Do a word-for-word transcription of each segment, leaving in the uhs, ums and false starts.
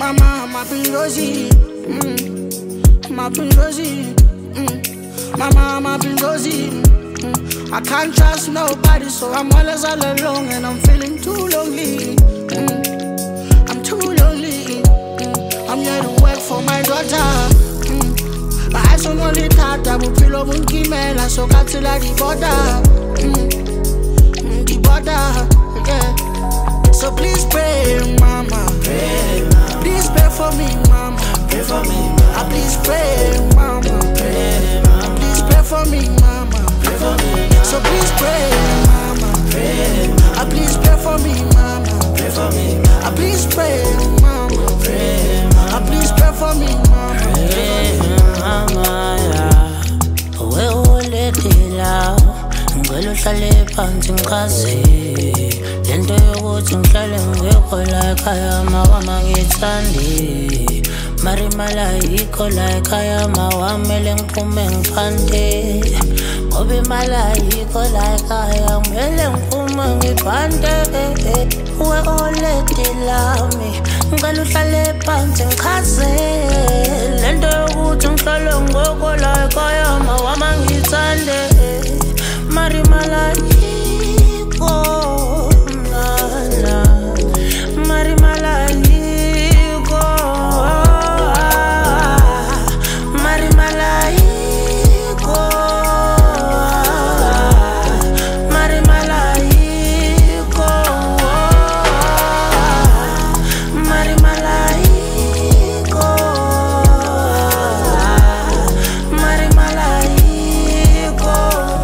Mama, my pingozi, mm. my pingozi, mm. Mama, my pingozi. Mm. I can't trust nobody, so I'm always all alone, and I'm feeling too lonely. Mm. I'm too lonely. Mm. I'm here to work for my daughter. Mm. But I don't only thought I would feel over Kimela, so got till I the border. Mm. Mm, the border, yeah. So please pray, mama. Pray, mama. Please pray for me, mama. Pray for me, mama. I please pray, mama. Pray, mama. Please pray for me, mama. Pray for me, mama. So please pray, mama. Pray, mama. I please pray for me, mama. Pray for me, mama. I please pray, mama. Pray, mama. I please pray for me, mama. Pray, mama, yeah. We all let it out. Ngicela uhlale phansi ngichaze lento yokuthi ngihlale ngekho la ekhaya mawama ngithande mari mala yikho la ekhaya mawamele ngiphume ngiphande ngoba imala yikho la ekhaya kumele ngiphume ngiphande we oledilami ngicela uhlale phansi ngichaze lento yokuthi ngihlale ngekho la ekhaya mawama ngithande mari mala yikho la mari mala yikho mari mala yikho mari mala yikho mari mala yikho mari mala yikho.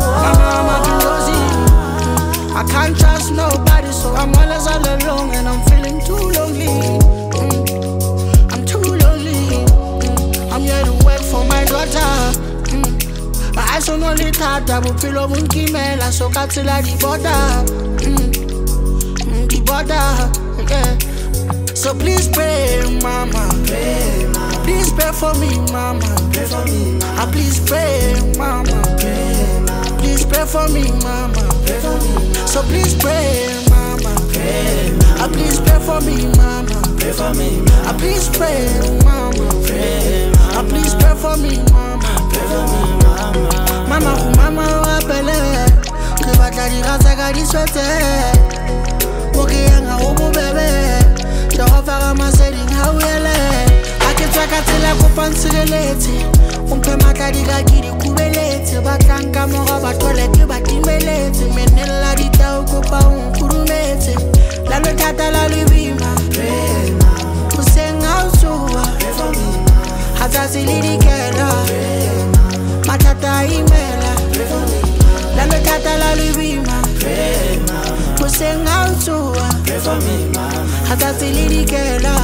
I can't trust nobody, so I'm always all alone, and I'm feeling too lonely. Mm. I'm too lonely. Mm. I'm here to work for my daughter. Mm. But I don't only thought I would feel over Kimela, so got till I the border. Mm. Mm, the border, yeah. So please pray, mama. Pray, mama. Please pray for me, mama. Pray for me, mama. I please pray, mama. Pray, mama. Please pray for me, mama. Pray for me, mama. So please pray, mama. Pray, mama. I please pray for me, mama. Pray for me, mama. I please pray, mama. Pray, mama. I please pray for me, mama. Pray for me, mama. Mama, mama, rappelle que batla di rasa ka di swete. Moki yanga ubu bebe. Jehova ma setting how ele. Aketswa ka tsela go pantsheletse. Umpe matla di ka ki di kubeletse. Batlanka mo ga bathole ke ba timeletse. Menella di tau go pa un kurumetse. La le tata la libima. Pray, mama. Usenga usuwa. Pray for me, mama. Hatasi lidikela. Pray, mama. Matata imela. Pray for me, mama. La le tata la libima. Pray, mama. Usenga usuwa. Pray for me, mama. Hatasi lidikela.